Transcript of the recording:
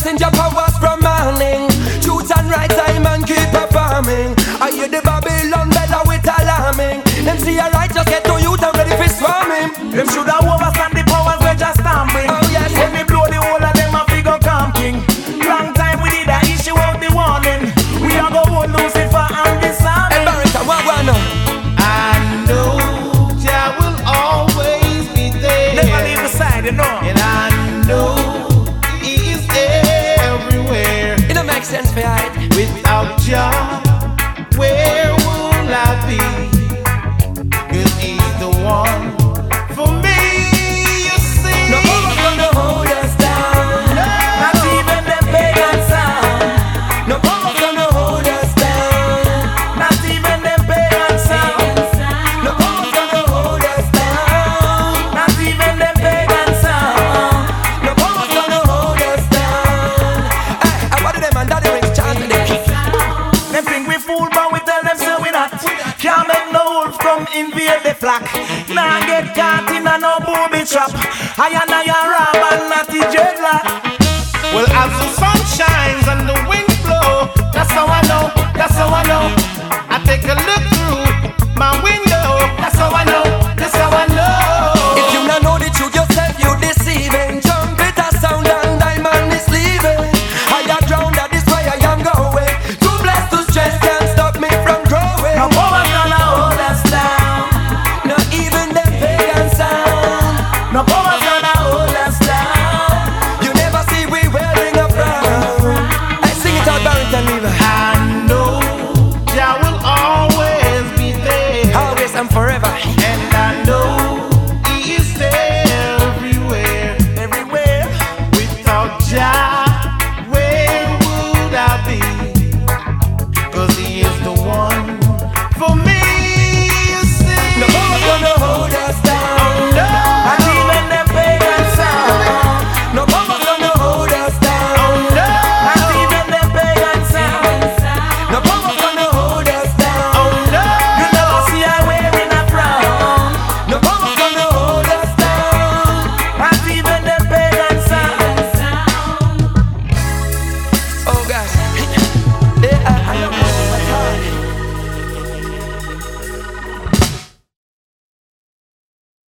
messenger powers from morning. Truth and right time and keep performing. I hear the Babylon better with alarming. Them see a right just get to youth and ready for swarming. Them should have overstand the powers we just stamping. Oh yes. When we blow the whole of them a figure camping. Long time we did a issue out the warning. We are go hold Lucifer and disarm. Hey Barrington, what one? I know Jah will always be there. Never leave the side, you know. And I know He is everywhere. It don't make sense for you. Without Jah, where will I be? 'Cause He's the one for me, you see. No power's gonna hold us down. Not even them pagan sound. No power's gonna hold us down. Not even them pagan sound. No power's gonna hold us down. Not even them pagan sound. No power's gonna hold us down. Hey, I wanted them and daddy rings chanting them. Them think we fool, but we tell them so we not. Can't make no wolf come invade the flock. Nah get caught in a no booby trap. I and I a rob and not the dreadlock. Well, as the sun shines and the wind blow, that's how I know, that's how I know.